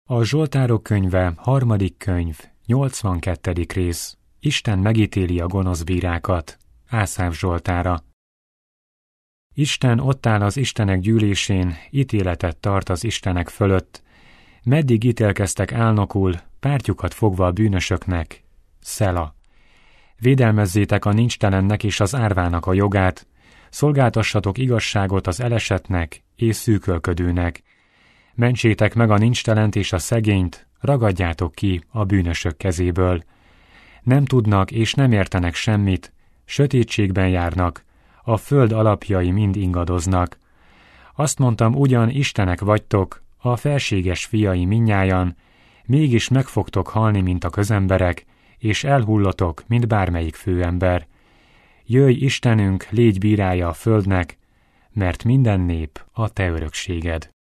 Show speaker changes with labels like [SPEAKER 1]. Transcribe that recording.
[SPEAKER 1] A Zsoltárok könyve, 3. könyv, 82. rész. Isten megítéli a gonosz bírákat. Ászáf Zsoltára. Isten ott áll az istenek gyűlésén, ítéletet tart az istenek fölött. Meddig ítélkeztek álnokul, pártjukat fogva a bűnösöknek? Szela. Védelmezzétek a nincstelennek és az árvának a jogát, szolgáltassatok igazságot az elesettnek és szűkölködőnek. Mentsétek meg a nincstelent és a szegényt, ragadjátok ki a bűnösök kezéből. Nem tudnak és nem értenek semmit, sötétségben járnak, a föld alapjai mind ingadoznak. Azt mondtam, ugyan istenek vagytok, a felséges fiai mindnyájan, mégis meg fogtok halni, mint a közemberek, és elhullotok, mint bármelyik főember. Jöjj, Istenünk, légy bírája a földnek, mert minden nép a te örökséged.